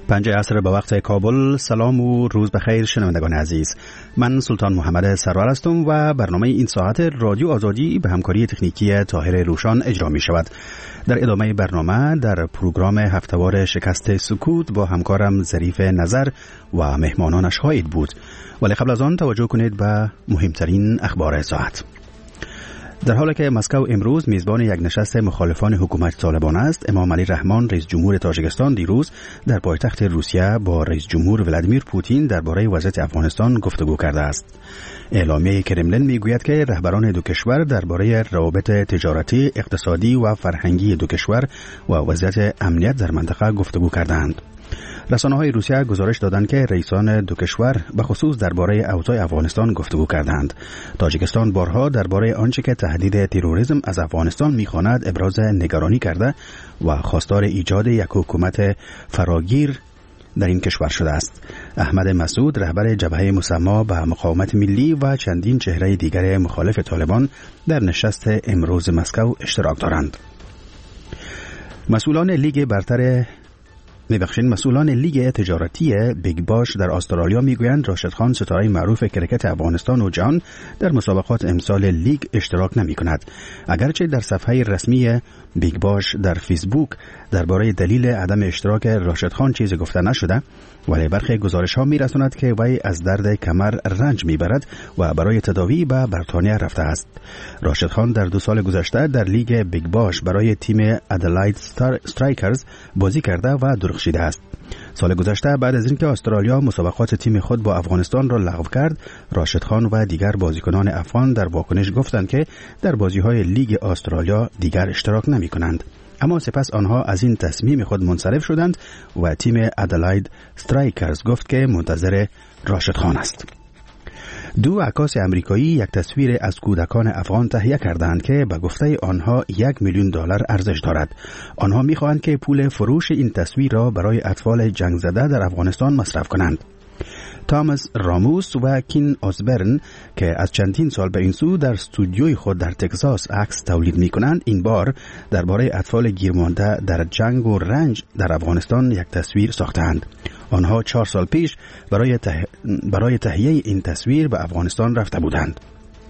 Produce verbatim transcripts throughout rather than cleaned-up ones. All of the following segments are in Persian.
پنج عصر به وقت کابل. سلام و روز بخیر شنوندگان عزیز. من سلطان محمد سرور هستم و برنامه این ساعت رادیو آزادی به همکاری تکنیکی طاهر روشان اجرا می شود. در ادامه برنامه در پروگرام هفته‌وار شکست سکوت با همکارم ظریف نظر و مهمانانش خواهید بود، ولی قبل از آن توجه کنید به مهمترین اخبار ساعت. در حالی که مسکو امروز میزبان یک نشست مخالفان حکومت طالبان است، امام علی رحمان رئیس جمهور تاجیکستان دیروز در پایتخت روسیه با رئیس جمهور ولادیمیر پوتین درباره وضعیت افغانستان گفتگو کرده است. اعلامیه کرملین میگوید که رهبران دو کشور درباره روابط تجارتی، اقتصادی و فرهنگی دو کشور و وضعیت امنیت در منطقه گفتگو کردند. رسانه‌های روسیه گزارش دادند که رئیسان دو کشور به خصوص درباره اوضاع افغانستان گفتگو کردند. تاجیکستان بارها درباره آنچه که تهدید تروریسم از افغانستان می‌خواند ابراز نگرانی کرده و خواستار ایجاد یک حکومت فراگیر در این کشور شده است. احمد مسعود رهبر جبهه مسما به مقاومت ملی و چندین چهره دیگر مخالف طالبان در نشست امروز مسکو اشتراک دارند. مسئولان لیگ برتر میبخشین مسئولان لیگ تجارتی بیگ باش در استرالیا میگویند راشد خان ستاره معروف کرکت افغانستان و جهان در مسابقات امسال لیگ اشتراک نمی کند. اگرچه در صفحه رسمی بیگ باش در فیسبوک درباره دلیل عدم اشتراک راشد خان چیزی گفته نشده، ولی برخی گزارش ها می رساند که وی از درد کمر رنج می برد و برای تداوی به بریتانیا رفته است. راشد خان در دو سال گذشته در لیگ بیگ باش برای تیم ادلاید استرایکرز بازی کرده و درخشیده است. سال گذشته بعد از اینکه استرالیا مسابقات تیم خود با افغانستان را لغو کرد، راشد خان و دیگر بازیکنان افغان در واکنش گفتند که در بازی‌های لیگ استرالیا دیگر اشتراک نمی‌کنند. اما سپس آنها از این تصمیم خود منصرف شدند و تیم ادلاید استرایکرز گفت که منتظر راشد خان است. دو عکاس امریکایی یک تصویر از کودکان افغان تهیه کردند که به گفته آنها یک میلیون دلار ارزش دارد. آنها می‌خواهند که پول فروش این تصویر را برای اطفال جنگ زده در افغانستان مصرف کنند. تامس راموس و کین آسبرن که از چندین سال به این سو در استودیوی خود در تگزاس عکس تولید می‌کنند، این بار درباره اطفال گیرمانده در جنگ و رنج در افغانستان یک تصویر ساختند. آنها چهار سال پیش برای ته... برای تهیه این تصویر به افغانستان رفته بودند.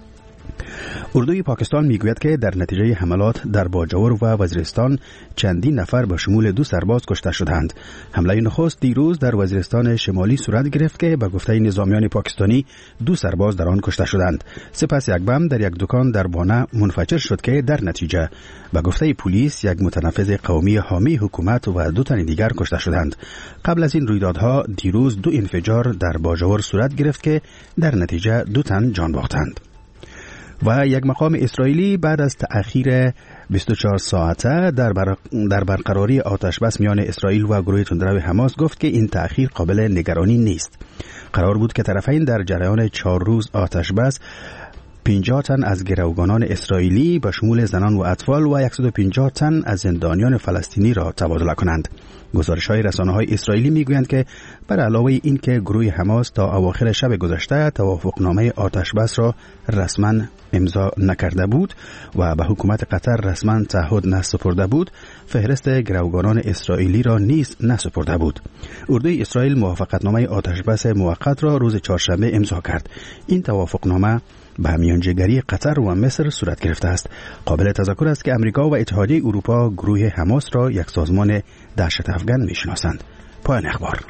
اردوی پاکستان میگوید که در نتیجه حملات در باجور و وزیرستان چندین نفر به شمول دو سرباز کشته شدند. حمله نخست دیروز در وزیرستان شمالی صورت گرفت که به گفته نظامیان پاکستانی دو سرباز در آن کشته شدند. سپس یک بم در یک دکان در بانه منفجر شد که در نتیجه به گفته پلیس یک متنفذ قومی حامی حکومت و دو تن دیگر کشته شدند. قبل از این رویدادها دیروز دو انفجار در باجور صورت گرفت که در نتیجه دو تن جان باختند. و یک مقام اسرائیلی بعد از تأخیر بیست و چهار ساعته در, بر... در برقراری آتش بس میان اسرائیل و گروه تندرو حماس گفت که این تأخیر قابل نگرانی نیست. قرار بود که طرفین در جریان چهار روز آتش بس پنجاه تن از گروگانان اسرائیلی به شمول زنان و اطفال و صد و پنجاه تن از زندانیان فلسطینی را تبادله کنند. گزارش‌های رسانه‌های اسرائیلی میگویند که بر علاوه این که گروه حماس تا اواخر شب گذشته توافقنامه آتش بس را رسما امضا نکرده بود و به حکومت قطر رسما تعهد نسپرده بود، فهرست گروگانان اسرائیلی را نیز نسپرده بود. اردوی اسرائیل موافقتنامه آتش بس موقت را روز چهارشنبه امضا کرد. این توافقنامه به میانجیگری قطر و مصر صورت گرفته است. قابل تذکر است که امریکا و اتحادیه اروپا گروه حماس را یک سازمان دهشت افغان میشناسند. پایان اخبار.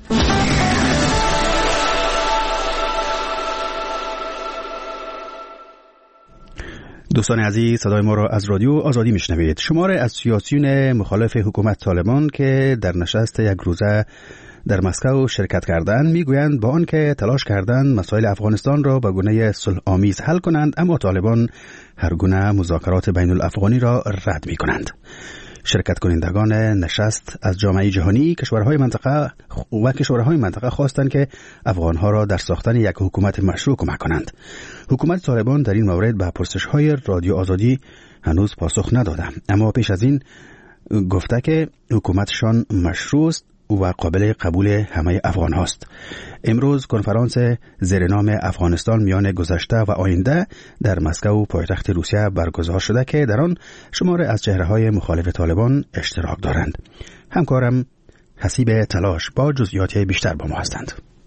دوستان عزیز، صدای ما را از رادیو آزادی میشنوید. شمار از سیاسیون مخالف حکومت طالبان که در نشست یک روزه در مسکو شرکت کردند میگویند با آنکه تلاش کردند مسائل افغانستان را به گونه صلح آمیز حل کنند، اما طالبان هر گونه مذاکرات بین الافغانی را رد می کنند. شرکت کنندگان نشست از جامعه جهانی، کشورهای منطقه و کشورهای منطقه خواستند که افغانها را در ساختن یک حکومت مشروع کمک کنند. حکومت طالبان در این مورد به پرسش‌های رادیو آزادی هنوز پاسخ نداده، اما پیش از این گفته که حکومتشان مشروع است و قابل قبول همه افغان هاست. امروز کنفرانس زیر نام افغانستان میان گذشته و آینده در مسکو پایتخت روسیه برگزار شده که در آن شمار از چهره‌های مخالف طالبان اشتراک دارند. همکارم حسیب تلاش با جزئیات بیشتر با ما هستند.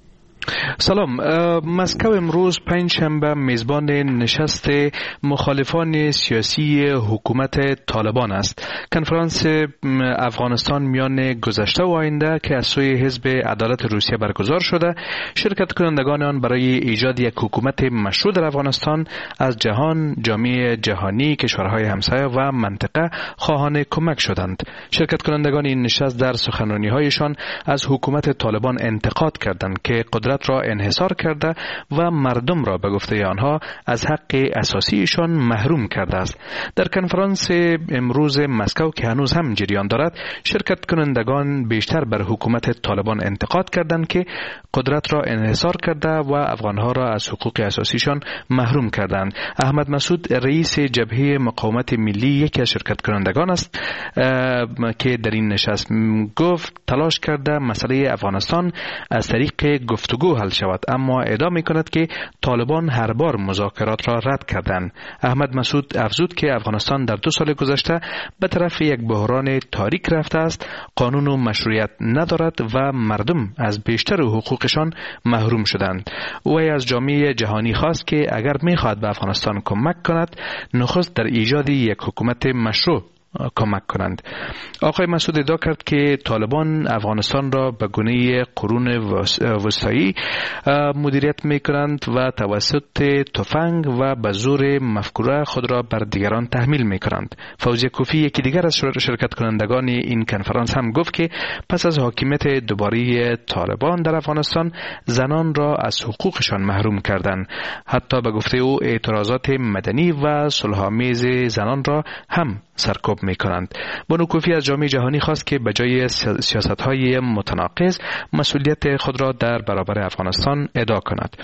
سلام. مسکو امروز پنجشنبه میزبان نشست مخالفان سیاسی حکومت طالبان است. کنفرانس افغانستان میان گذشته و آینده که از سوی حزب عدالت روسیه برگزار شده، شرکت کنندگان آن برای ایجاد یک حکومت مشروع در افغانستان از جهان، جامعه جهانی، کشورهای همسایه و منطقه خواهان کمک شدند. شرکت کنندگان این نشست در سخنرانی‌هایشان از حکومت طالبان انتقاد کردند که قدرت را انحصار کرده و مردم را به گفته آنها از حق اساسیشان محروم کرده است. در کنفرانس امروز مسکو که هنوز هم جریان دارد، شرکت کنندگان بیشتر بر حکومت طالبان انتقاد کردند که قدرت را انحصار کرده و افغانها را از حقوق اساسیشان محروم کردند. احمد مسعود رئیس جبهه مقاومت ملی یکی از شرکت کنندگان است که در این نشست گفت تلاش کرده مسئله افغانستان از طریق گفتگو حل شود، اما ادعا می‌کند که طالبان هر بار مذاکرات را رد کردند. احمد مسعود افزود که افغانستان در دو سال گذشته به طرف یک بحران تاریک رفته است، قانون و مشروعیت ندارد و مردم از بیشتر حقوقشان محروم شدند. وی از جامعه جهانی خواست که اگر می‌خواهد به افغانستان کمک کند، نخست در ایجاد یک حکومت مشروع کمک کنند. آقای مسعود ادعا کرد که طالبان افغانستان را به گونه قرون وسطایی مدیریت می کنند و توسط تفنگ و به زور مفکوره خود را بر دیگران تحمیل می کنند. فوزی کوفی یکی دیگر از شرکت کنندگان این کنفرانس هم گفت که پس از حاکمیت دوباره طالبان در افغانستان زنان را از حقوقشان محروم کردند. حتی به گفته او اعتراضات مدنی و صلح‌آمیز زنان را هم سرکوب می کنند. بانو کوفی از جامعه جهانی خواست که به جای سیاست‌های متناقض مسئولیت خود را در برابر افغانستان ادا کند.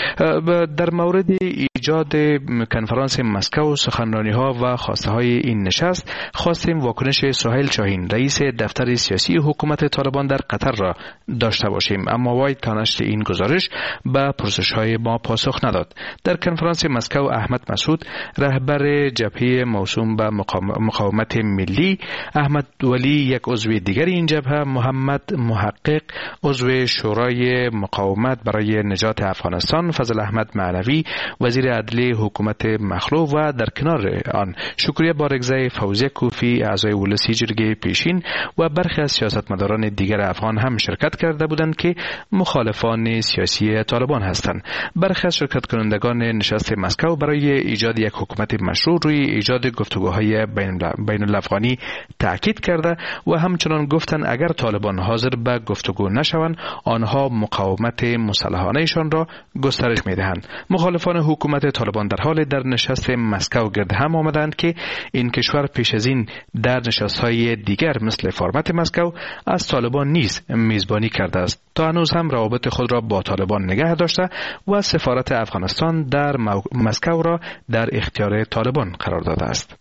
در مورد ایجاد کنفرانس مسکو، سخنرانی‌ها و خواسته‌های این نشست خواستیم واکنش سهیل شاهین، رئیس دفتر سیاسی حکومت طالبان در قطر را داشته باشیم، اما وی تا نشر این گزارش به پرسش‌های ما پاسخ نداد. در کنفرانس مسکو احمد مسعود، رهبر جبهه موسوم به مقاومت ملی، احمد ولی یک عضو دیگر این جبهه، محمد محقق عضو شورای مقاومت برای نجات افغانستان، فضل احمد معنوی وزیر عدلیه حکومت مخلوع و در کنار آن شکریه بارگزای، فوزی کوفی اعضای ولسی جرگه پیشین و برخی از سیاستمداران دیگر افغان هم شرکت کرده بودند که مخالفان سیاسی طالبان هستند. برخی از شرکت کنندگان نشست مسکو برای ایجاد یک حکومت مشروع روی ایجاد گفتگوهای بین الافغانی تاکید کرده و همچنان گفتند اگر طالبان حاضر به گفتگو نشوند، آنها مقاومت مسلحانه‌شان را گسترش می‌دهند. مخالفان حکومت طالبان در حال در نشست مسکو گرد هم آمدند که این کشور پیش از این در نشست‌های دیگر مثل فرمت مسکو از طالبان نیز میزبانی کرده است. تا هنوز هم روابط خود را با طالبان نگه داشته و سفارت افغانستان در مسکو را در اختیار طالبان قرار داده است.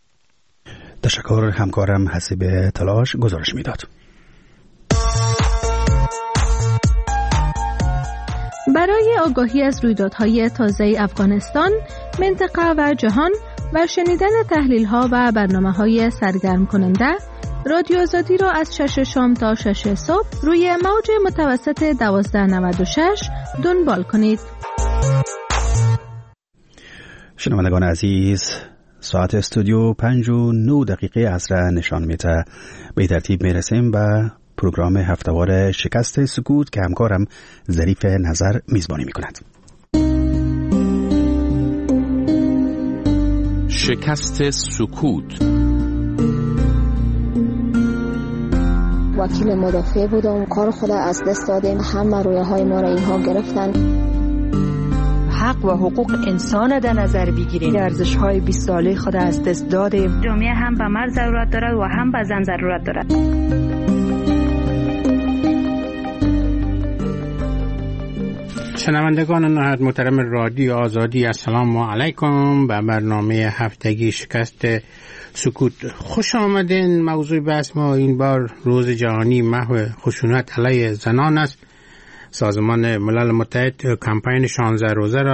تشکر. همکارم حسیب تلاش گزارش میداد. برای آگاهی از رویدادهای تازه افغانستان، منطقه و جهان و شنیدن تحلیل‌ها و برنامه‌های سرگرم کننده، رادیو آزادی را از شش شام تا شش صبح روی موج متوسط دوازده نود و شش دنبال کنید. شنوندگان عزیز، ساعت استودیو پنج و نه دقیقه عصر نشان میده. به ترتیب میرسیم به پروگرام هفتهوار شکست سکوت که همکارم ظریف نظر میزبانی میکند. شکست سکوت. وکیل مدافع بودم، کار خود از دست دادیم، همه رویه های ما را اینها گرفتن. حق و حقوق انسان در نظر بگیریم، ارزش های بیست ساله خود از دست دادیم. جامعه هم به مرد ضرورت دارد و هم به زن ضرورت دارد. شنوندگان نهایت محترم رادیو آزادی، السلام علیکم. به برنامه هفتگی شکست سکوت خوش آمدین. موضوع بحث ما این بار روز جهانی محو خشونت علیه زنان است. سازمان ملل متحد کمپین شانزده روزه را